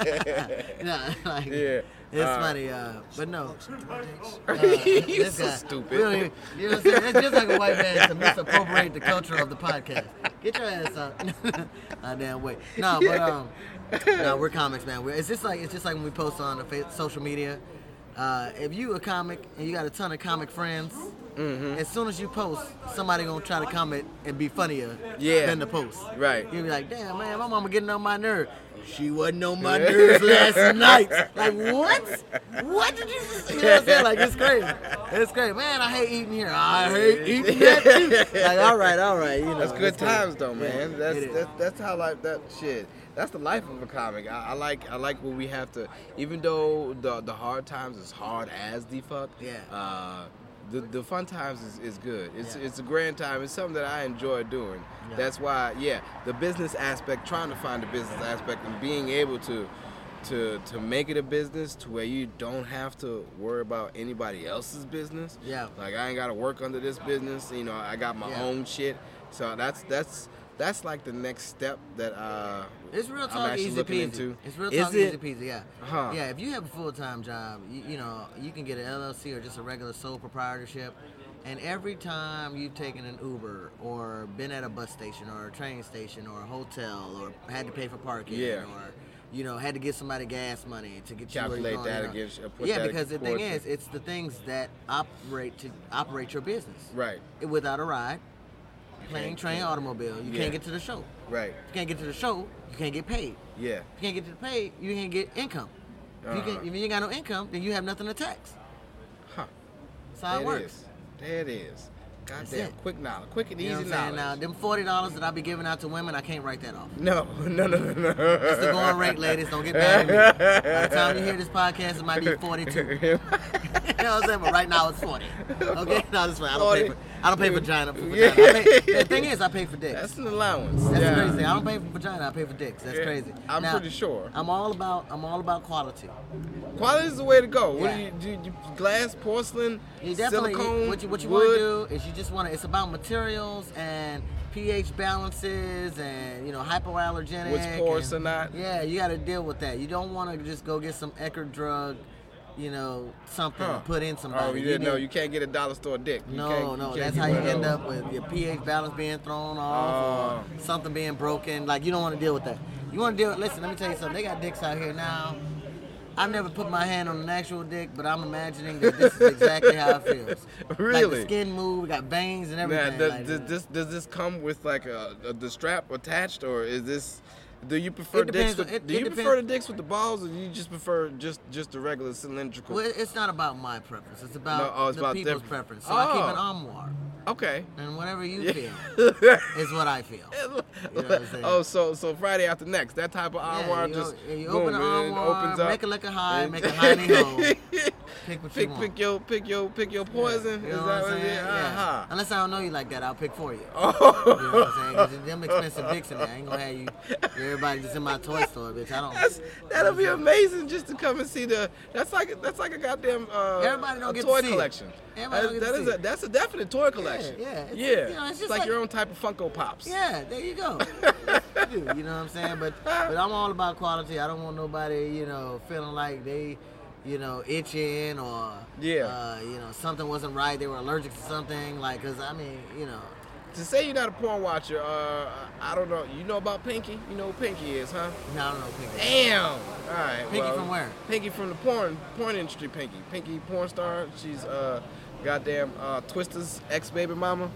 Yeah, like, Yeah. It's Uh, funny, uh, but no. Uh, You're this so guy, stupid. we don't even- you know what I'm saying? It's just like a white man to misappropriate the culture of the podcast. Get your ass out. uh, damn way. No, but um, no, we're comics, man. We're, it's just like it's just like when we post on the fa- social media. Uh, if you a comic and you got a ton of comic friends, Mm-hmm. as soon as you post, somebody gonna try to comment and be funnier Yeah. than the post. Right. You'll be like, damn, man, my mama getting on my nerve. She wasn't on my nerves last night. Like, what? What did you just, you know what I'm saying? Like, it's crazy. It's crazy. Man, I hate eating here. I hate eating that too. Like, all right, all right. You know, That's good it's crazy. times though, man. Yeah, that's, it is. that's that's how life. That shit. That's the life of a comic. I, I like I like what we have to. Even though the the hard times is hard as the fuck. Yeah. Uh, the the fun times is, is good. It's Yeah. it's a grand time. It's something that I enjoy doing. Yeah. That's why, yeah, the business aspect, trying to find the business aspect, and being able to. To, to make it a business to where you don't have to worry about anybody else's business. Yeah. Like I ain't gotta work under this business. You know, I got my Yeah. own shit. So that's that's that's like the next step that uh It's real I'm talk, actually easy looking peasy. into. It's real Is talk, it? easy peasy. Yeah. Huh. Yeah. If you have a full time job, you, you know you can get an L L C or just a regular sole proprietorship, and every time you've taken an Uber or been at a bus station or a train station or a hotel or had to pay for parking Yeah. or you know had to give somebody gas money to get you where Calculate you're going, that you know. against- uh, put yeah, that because the thing towards is, it's the things that operate to operate your business. Right. Without a ride, plane, can't- train, automobile, you Yeah. can't get to the show. Right. If you can't get to the show, you can't get paid. Yeah. If you can't get to the pay, you can't get income. If, you Uh-huh. can, if you ain't got no income, then you have nothing to tax. Huh. That's how There it it works. is. There it is. That's Goddamn. it. Quick knowledge. Quick and You know easy what I'm saying? knowledge. Now, them forty dollars that I be giving out to women, I can't write that off. No, no, no, no, no. That's the going rate, ladies. Don't get mad at me. By the time you hear this podcast, it might be forty-two. You know what I'm saying? But right now it's forty. Okay? No, that's right. I don't pay for, I don't pay for vagina. For vagina. I pay, the thing is, I pay for dicks. That's an allowance. That's yeah. the crazy thing. I don't pay for vagina. I pay for dicks. That's Yeah, crazy. I'm Now, pretty sure. I'm all about. I'm all about quality. Quality is the way to go. What Yeah. do you do? You, glass, porcelain, You definitely silicone, what you what you wood. want to do is you just want to. It's about materials and pH balances and you know hypoallergenic. What's porous and- or not. Yeah, you got to deal with that. You don't want to just go get some Eckerd drug, you know, something Huh. to put in somebody. Oh, you didn't know. need- You can't get a dollar store dick. You no, can't, no, you can't that's get how you one of end those. up with your pH balance being thrown off or something being broken. Like you don't want to deal with that. You want to deal. Listen, let me tell you something. They got dicks out here now. I've never put my hand on an actual dick, but I'm imagining that this is exactly how it feels. Like Really? the skin move, we got veins and Now, everything. does, like does that. this does this come with like a, a the strap attached, or is this? Do you prefer It dicks? depends With, on- it- do it you depends- prefer the dicks with the balls, or do you just prefer just just the regular cylindrical? Well, it's not about my preference. It's about No, oh, it's the about people's different- preference. So I keep an Oh. armoire, Okay. and whatever you Yeah. feel is what I feel. You know what I'm saying? Oh, so so Friday after next, that type of armoire you, just o- yeah, you boom, open the it armoire, opens up. make it look a high, and- make a hiney hole. Pick what you pick want. pick your pick your pick your poison. You Is know that what I'm what it saying? is? Yeah. Uh-huh. Unless I don't know you like that, I'll pick for you. Oh. You know what I'm saying? 'Cause them expensive dicks in there. I ain't gonna have you, everybody just in my toy store, bitch. I don't. That's, that'll be amazing just to come and see the. That's like that's like a goddamn uh, Everybody don't a get to toy see it. collection. Everybody That- don't get that to is see a it. that's a definite toy collection. yeah. It's- yeah. you know, it's it's just like, like- your own type of Funko Pops. Yeah, there you go. You do, you know what I'm saying? But but I'm all about quality. I don't want nobody, you know, feeling like they, you know, itching or Yeah. uh, you know, something wasn't right. They were allergic to something. Like, cause I mean, you know, To say you're not a porn watcher, uh, I don't know. You know about Pinky? You know who Pinky is, huh? no, I don't know. Pinky. Damn. All right. Pinky well, from where? Pinky from the porn porn industry. Pinky. Pinky porn star. She's uh, goddamn uh, Twister's ex baby mama.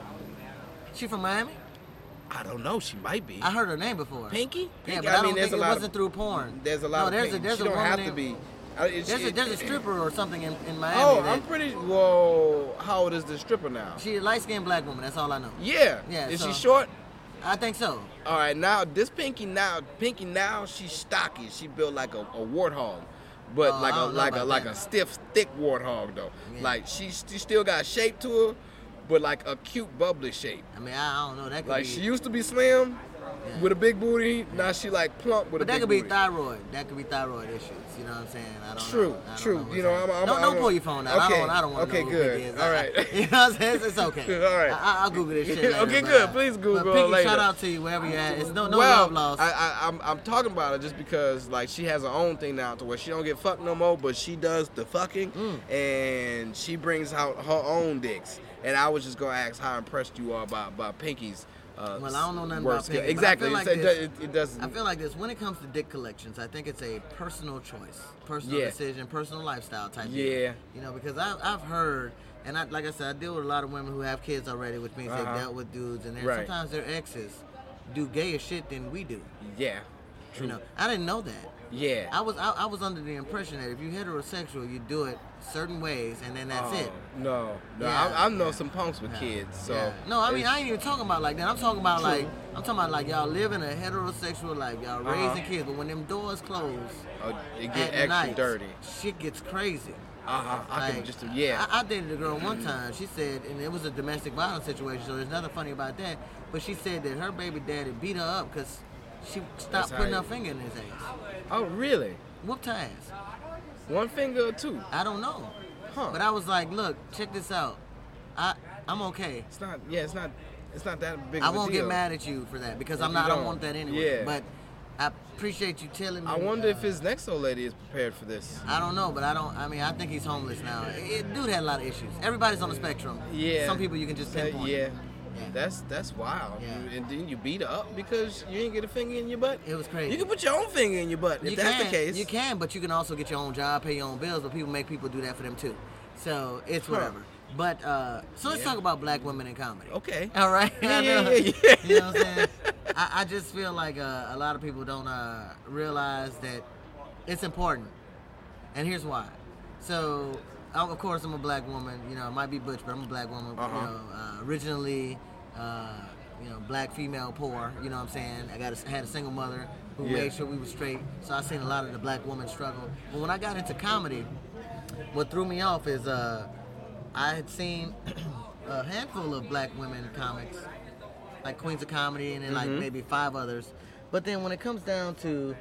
She from Miami? I don't know. She might be. I heard her name before. Pinky? Yeah, Pinky, but I I, don't mean, there's think a it lot wasn't of, through porn. There's a lot no, of there's Pinky. a there's she a don't woman have to named- be. Uh, it- There's a it- there's a stripper or something in, in Miami. Oh, that, I'm pretty. Whoa, how old is the stripper now? She a light skinned black woman. That's all I know. Yeah. Yeah, Is so- she short? I think so. All right, now this Pinky now, Pinky now, she's stocky. She built like a, a warthog. but Oh, like I a don't know like a about like that. a stiff, thick warthog though. Yeah. Like she she still got shape to her, but like a cute, bubbly shape. I mean, I, I don't know. That could Like be. she used to be slim Yeah. with a big booty. Now she like plump with But a that big could be booty. thyroid. That could be thyroid issues. You know what I'm saying? I don't True, know. I don't true. Know what's You know, I'm- happening. I'm- don't, I'm- don't pull your phone out. Okay, I don't. I don't want to okay, know good. who it is. All I- right. you know what I'm saying? It's, it's okay. All right. I, I'll Google this shit later. Okay, but, good. uh, Please Google but Pinky, later. shout out to you wherever you're at. It's no no well, love lost. I, I, I'm, I'm talking about her just because like she has her own thing now to where she don't get fucked no more, but she does the fucking, Mm. and she brings out her own dicks. And I was just gonna ask how impressed you are by, by Pinky's. Uh, Well, I don't know nothing work about skill. Pinky, but I Exactly. feel like it, this- it, it does. I feel like this when it comes to dick collections. I think it's a personal choice, personal Yeah. decision, personal lifestyle type. Yeah. Deal. You know, because I've I've heard, and I, like I said, I deal with a lot of women who have kids already, which means Uh-huh. they've dealt with dudes, and then Right. sometimes their exes do gayer shit than we do. yeah. True. You know, I didn't know that. Yeah. I was I, I was under the impression that if you heterosexual, you do it certain ways, and then that's Oh, it. No, no. Yeah, I, I know yeah. some punks with Yeah, kids, so. yeah. No, I mean it's- I ain't even talking about like that. I'm talking about True. like I'm talking about like y'all living a heterosexual life, y'all Uh-huh. raising kids, but when them doors close Oh, it at get extra night, dirty. shit gets crazy. Uh huh. I Like, can just yeah. I, I dated a girl one time. She said, and it was a domestic violence situation, so there's nothing funny about that. But she said that her baby daddy beat her up because she That's stopped how putting you- her finger in his ass. Oh really? Whooped her ass. One finger or two? I don't know. Huh. But I was like, look, check this out. I I'm okay. It's not. Yeah, it's not. It's not that big. I of a won't deal. get mad at you for that because If I'm you not. I don't don't. want that anyway. Yeah. But I appreciate you telling me. I wonder uh, if his next old lady is prepared for this. I don't know, but I don't. I mean, I think he's homeless now. It, dude had a lot of issues. Everybody's on the spectrum. Yeah. Some people you can just Say- pinpoint. Yeah. Yeah. That's that's wild. Yeah. You- and then you beat her up because you didn't get a finger in your butt. It was crazy. You can put your own finger in your butt if You that's can, the case. You can, but you can also get your own job, pay your own bills, but people make people do that for them too. So it's Huh. whatever. But uh, so let's Yeah. talk about black women in comedy. Okay. All right. Yeah, I yeah, know. yeah, yeah. You know what I'm saying? I, I just feel like uh, a lot of people don't uh, realize that it's important, and here's why. So, I, of course, I'm a black woman. You know, I might be butch, but I'm a black woman. Uh-huh. You know, uh, originally, uh, you know, black female poor. You know what I'm saying? I got a, had a single mother who Yeah. made sure we were straight. So I seen a lot of the black woman struggle. But when I got into comedy, what threw me off is uh, I had seen a handful of black women comics, like Queens of Comedy, and then like Mhm. maybe five others. But then when it comes down to,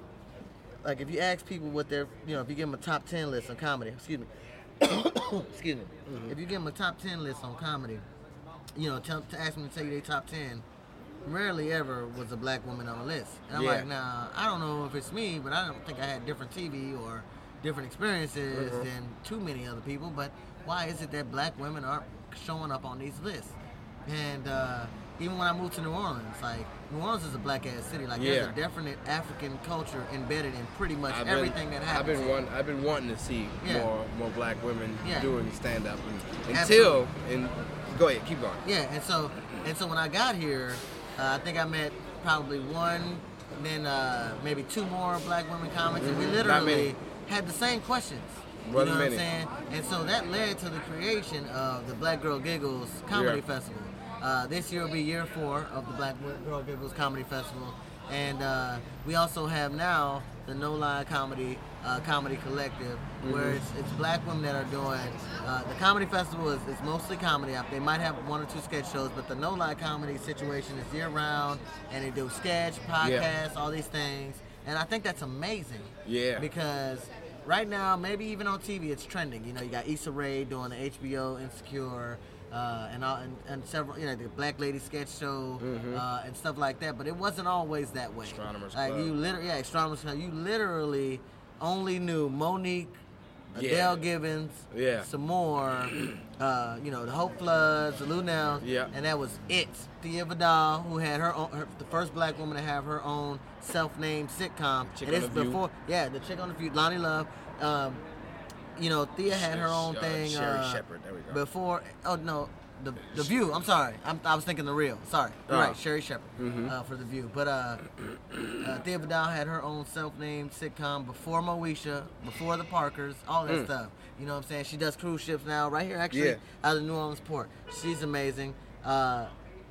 like, if you ask people what their, you know, if you give them a top ten list on comedy, excuse me, excuse me, if you give them a top ten list on comedy, you know, tell, to ask them to tell you their top ten, rarely ever was a black woman on the list. And I'm Yeah. like, nah, I don't know if it's me, but I don't think I had different T V or different experiences Mhm. than too many other people. But why is it that black women aren't showing up on these lists? And uh, even when I moved to New Orleans, like, New Orleans is a black ass city. Like, there's Yeah. a definite African culture embedded in pretty much I've everything been, that happens. I've been want, I've been wanting to see Yeah. more more black women Yeah. doing stand up until Absolutely. and go ahead, keep going. Yeah, and so and so when I got here, uh, I think I met probably one, then uh, maybe two more black women comics, and we Mhm. Not many. literally had the same questions. You Wasn't know many. what I'm saying? And so that led to the creation of the Black Girl Giggles Comedy Yeah. Festival. Uh, this year will be year four of the Black Girl Giggles Comedy Festival, and uh, we also have now the No Lie Comedy uh, Comedy Collective, where Mhm. it's, it's black women that are doing. Uh, the comedy festival is, is mostly comedy. They might have one or two sketch shows, but the No Lie Comedy situation is year round, and they do sketch, podcasts, all these things, and I think that's amazing. Yeah. Because right now, maybe even on T V, it's trending. You know, you got Issa Rae doing the H B O Insecure, uh, and, all, and and several, you know, the Black Lady sketch show, Mhm. uh, and stuff like that. But it wasn't always that way. Astronomers like Club. you literally, yeah, Astronomers Club. You literally only knew Monique, Yeah. Adele Givens, Yeah. some more, uh, you know, the Hope Floods, the Lunel, Yeah. and that was it. Thea Vidal, who had her own, her, the first black woman to have her own self-named sitcom. Chick and on this the View. before, yeah, the chick on the View, Lonnie Love. Um, you know, Thea had her own Uh, thing. Sherry uh, Shepherd, there we go. Before, oh no, the the View. I'm sorry, I'm, I was thinking the Real. Sorry, you're Oh. right, Sherry Shepherd Mhm. uh, for the View. But uh, uh, Thea Vidal had her own self-named sitcom before Moesha, before the Parkers, all that Mm. stuff. You know what I'm saying? She does cruise ships now, right here actually Yeah. out of New Orleans port. She's amazing. Uh,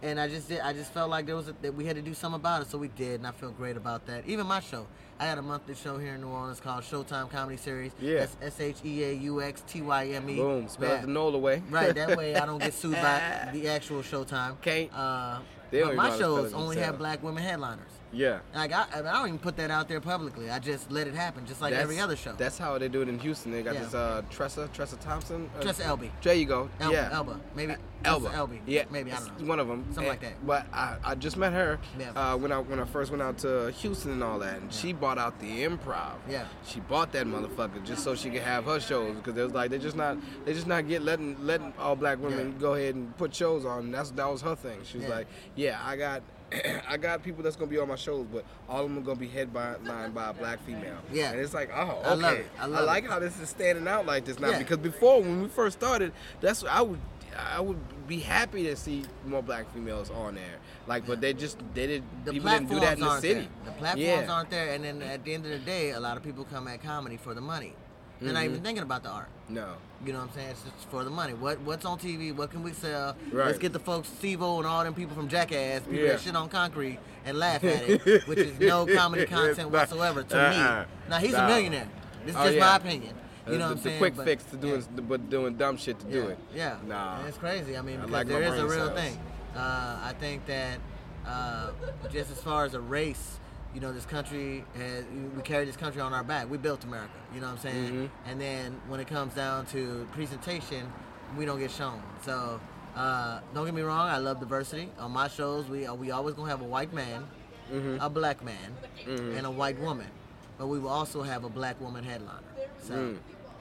And I just did. I just felt like there was a, that we had to do something about it, so we did, and I feel great about that. Even my show, I had a monthly show here in New Orleans called Showtime Comedy Series. Yeah. That's S H E A U X T Y M E. Boom. Spell Yeah. it the Nola way. Right. That way I don't get sued by the actual Showtime. Can't. Uh, They don't but even my know how to spell shows it only themselves. have black women headliners. Yeah. Like I, I don't even put that out there publicly. I just let it happen, just like That's- every other show. That's how they do it in Houston. They got Yeah. this uh, Tressa, Tressa Thompson. Uh, Tressa Elby. There you go. Elba, yeah. Elba, maybe Elba. Tressa Elby. Yeah, maybe I it's don't know. one of them. Something like that. But I, I just met her Yeah. uh, when I when I first went out to Houston and all that, and she bought out the Improv. Yeah. She bought that motherfucker just so she could have her shows because it was like they just not they just not get letting letting all black women Yeah. go ahead and put shows on. And that's that was her thing. She was Yeah. like, yeah, I got. I got people that's gonna be on my shows, but all of them are gonna be headlined by a black female. Yeah. and it's like, oh, okay. I love it. I love like it. how this is standing out like this now Yeah. because before when we first started, that's what I would I would be happy to see more black females on there. Like, but they just they did The people didn't do that in the aren't city. There. The platforms yeah. aren't there, and then at the end of the day, a lot of people come at comedy for the money. They're not Mm-hmm. even thinking about the art. No. You know what I'm saying? It's just for the money. What What's on T V? What can we sell? Right. Let's get the folks, Steve-O and all them people from Jackass, people Yeah. that shit on concrete and laugh at it, which is no comedy content Nah. whatsoever to Uh-uh. me. Now, he's Nah. a millionaire. This is Oh, just yeah. my opinion. You know the, what I'm the saying? quick But- fix to doing, yeah. but doing dumb shit to do yeah, it. Yeah. Nah. And it's crazy. I mean, I because like my there is a brain real cells. thing. Uh, I think that uh, just as far as a race, you know, this country has, we carry this country on our back. We built America. You know what I'm saying? Mm-hmm. And then when it comes down to presentation, we don't get shown. So uh, don't get me wrong. I love diversity. On my shows, we we always gonna have a white man, Mm-hmm. a black man, and a white woman. But we will also have a black woman headliner. So Mm.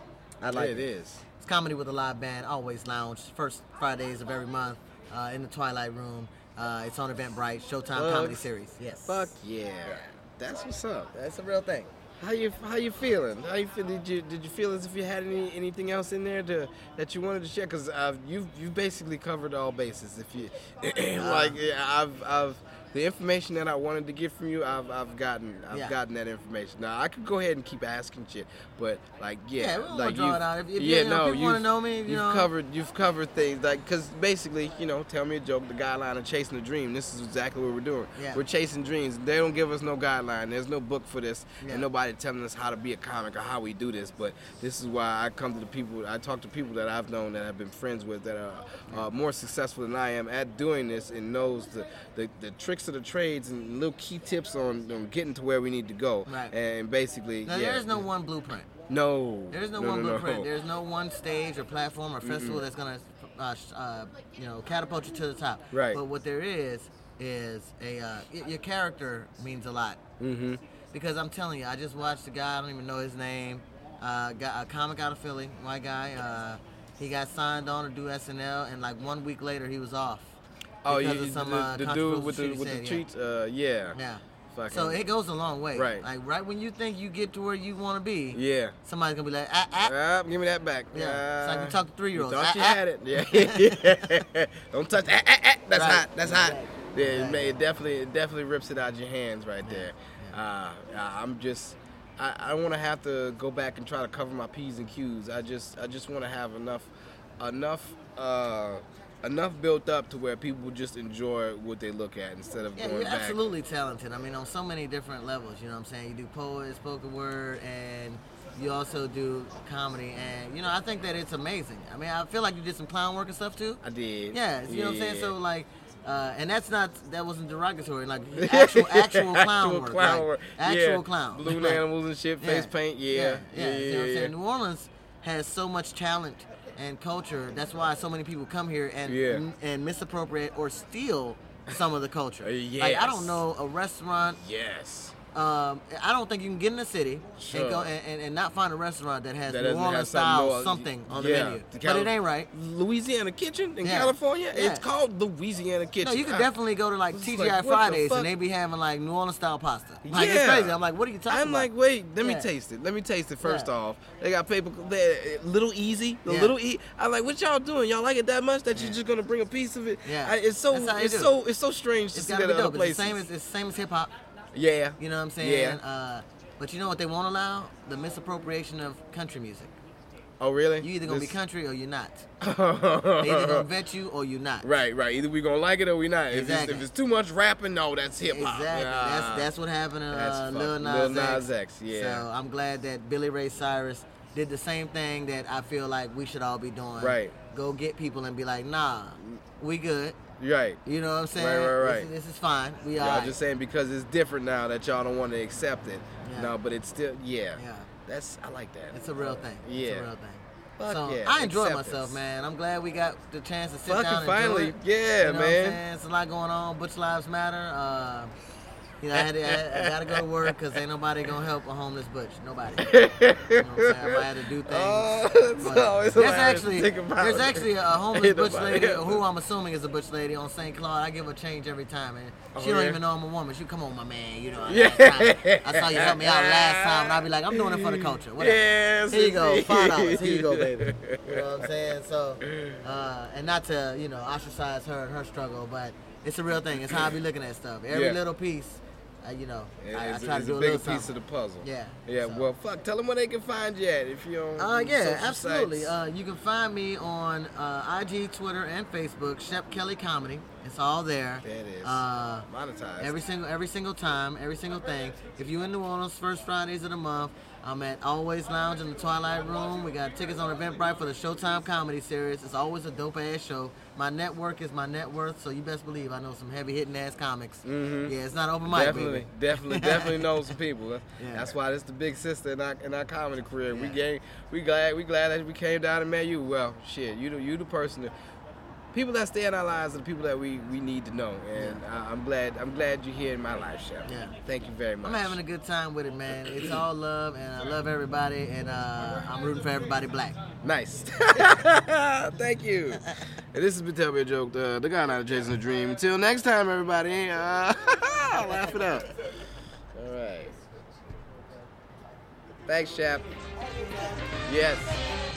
I like Yeah, it is. It's Comedy with a Live Band, always lounge, first Fridays of every month, uh, in the Twilight Room. Uh, it's on Eventbrite, Showtime Plugs. Comedy Series. Yes. Fuck yeah. That's what's up. That's a real thing. How you how you feeling? How you feel? Did you did you feel as if you had any anything else in there to that you wanted to share? Because uh, you've you've basically covered all bases. If you like, yeah, I've I've the information that I wanted to get from you, I've I've gotten I've Yeah. gotten that information. Now I could go ahead and keep asking shit, but like yeah, Yeah, we don't like wanna draw you've- it out. If- if, yeah, you know, no, people wanna you've- know me, you you've know. covered you've covered things like because basically you know tell me a joke, the guideline of chasing a dream. This is exactly what we're doing. Yeah. We're chasing dreams. They don't give us no guideline. There's no book for this, Yeah. and nobody telling us how to be a comic or how we do this. But this is why I come to the people. I talk to people that I've known that I've been friends with that are uh, more successful than I am at doing this and knows the, the, the tricks of the trades and little key tips on, on getting to where we need to go. Right. And basically, Now, yeah. there is no one blueprint. No. There is no, no one no, blueprint. No. There's no one stage or platform or festival that's gonna, uh, sh- uh, you know, catapult you to the top. Right. But what there is is a uh, y- your character means a lot. Mm-hmm. Because I'm telling you, I just watched a guy, I don't even know his name, uh, got a comic out of Philly, white guy. Uh, he got signed on to do S N L, and like one week later, he was off. Oh, because you, of some, the, uh, the controversial dude with the shit he with the said, yeah. treats. Uh, yeah. Yeah. Fucking, So it goes a long way. Right. Like right when you think you get to where you want to be, Yeah. somebody's gonna be like, ah, ah. Ah, give me that back. Yeah, it's like we Ah, talk to three-year-olds. You thought you Ah, ah. had it. Yeah. Don't touch. Ah, ah, ah. That's Right. hot. That's hot. Exactly. Yeah, it, Exactly. may- it definitely, it definitely rips it out of your hands right there. Uh, I'm just, I, I don't want to have to go back and try to cover my P's and Q's. I just, I just want to have enough, enough, uh, enough built up to where people just enjoy what they look at instead of Yeah, going you're back. absolutely talented. I mean, on so many different levels. You know what I'm saying? You do poetry, spoken word, and you also do comedy. And you know, I think that it's amazing. I mean, I feel like you did some clown work and stuff too. I did. Yeah, you know what I'm saying? Yeah. So like, uh, and that's not that wasn't derogatory. Like actual actual clown Actual work. clown like, work. Actual Yeah. clown. Balloon Like, animals and shit, face paint. Yeah. Yeah, Yeah. Yeah. You know what I'm yeah. saying? New Orleans has so much talent and culture. That's why so many people come here and Yeah. and misappropriate or steal some of the culture. Uh, Like I yes. don't know a restaurant. Yes. Um, I don't think you can get in the city Sure. and go and, and, and not find a restaurant that has That New doesn't have Orleans something style more- something on the yeah, menu. the But Cali- it ain't right. Louisiana Kitchen in Yeah. California. Yeah. It's called Louisiana Kitchen. No, you could I- definitely go to like It's T G like, I what the Fridays fuck? and they be having like New Orleans style pasta. Like it's Yeah. crazy. I'm like, what are you talking I'm about? like, wait, let me Yeah. taste it. Let me taste it first Yeah. off. They got paper, they, Little Easy, the Yeah. Little E. I'm like, what y'all doing? Y'all like it that much that Yeah. you're just gonna bring a piece of it? Yeah. I, it's so, That's how they it's do. so, it's so strange to It's see gotta that be at other dope. places. It's the same as it's the same as hip hop. yeah. You know what I'm saying? Yeah. Uh, but you know what they won't allow? The misappropriation of country music. Oh, really? You either gonna This- be country or you're not. They either gonna vet you or you're not. Right, right. Either we gonna like it or we not. If, Exactly. it's, if it's too much rapping, no, that's hip hop. Exactly. That's that's what happened to That's uh, fuck- Lil Nas, Lil X. Nas X, yeah. So I'm glad that Billy Ray Cyrus did the same thing that I feel like we should all be doing. Right. Go get people and be like, nah, we good. Right. You know what I'm saying? Right, right, right. This, this is fine. We all Y'all right. just saying because it's different now that y'all don't want to accept it. Yeah. No, but it's still, yeah. Yeah. That's, I like that. It's a real thing. Yeah. It's a real thing. Fuck so yeah. I enjoyed Acceptance. myself, man. I'm glad we got the chance to sit Fucking down and finally. enjoy it. Yeah, you know What I'm man. saying? It's a lot going on. Butch Lives Matter. Uh, you know, I, had to, I, I gotta go to work because ain't nobody gonna help a homeless butch. Nobody. You know what I'm saying? If I had to do things. Oh, it's but always there's hilarious to actually think about there's it. actually a homeless Ain't butch nobody lady help. who I'm assuming is a butch lady on Saint Claude. I give her change every time, and she Oh, don't yeah? even know I'm a woman. She come on, my man. You know, Yeah. last time, I saw you help me out last time, and I'll be like, I'm doing it for the culture. Whatever. Yes, Here you go, indeed. five dollars. Here you go, baby. You know what I'm saying? So, uh, and not to you know ostracize her and her struggle, but it's a real thing. It's how I be looking at stuff. Every Yeah. little piece, uh, you know, I, I It's, try it's to do a a, big little piece something. of the puzzle. Yeah. Yeah, so. well, fuck, tell them where they can find you at if you on Uh, yeah, social absolutely. sites. Uh, you can find me on uh, I G, Twitter, and Facebook. Shep Kelly Comedy. It's all there. There it is. Uh, Monetized. every single, every single time, every single thing. If you're in New Orleans, first Fridays of the month, I'm at Always Lounge in the Twilight Room. We got tickets on Eventbrite for the Showtime comedy series. It's always a dope ass show. My network is my net worth, so you best believe I know some heavy hitting ass comics. Mhm. Yeah, it's not open mic, Definitely, baby. definitely, definitely know some people. Yeah. That's why this the big sister in our in our comedy career. We Yeah. gang, we glad we glad that we came down and met you. Well, shit, you the you the person. That, people that stay in our lives are the people that we, we need to know, and I, I'm glad I'm glad you're here in my life, Chef. Yeah. Thank you very much. I'm having a good time with it, man. It's all love, and I love everybody, and uh, I'm rooting for everybody black. Nice. Thank you. And this has been Tell Me a Joke, the, the guy not chasing a dream. Until next time, everybody. Uh, laugh it up. All right. Thanks, Chef. Yes.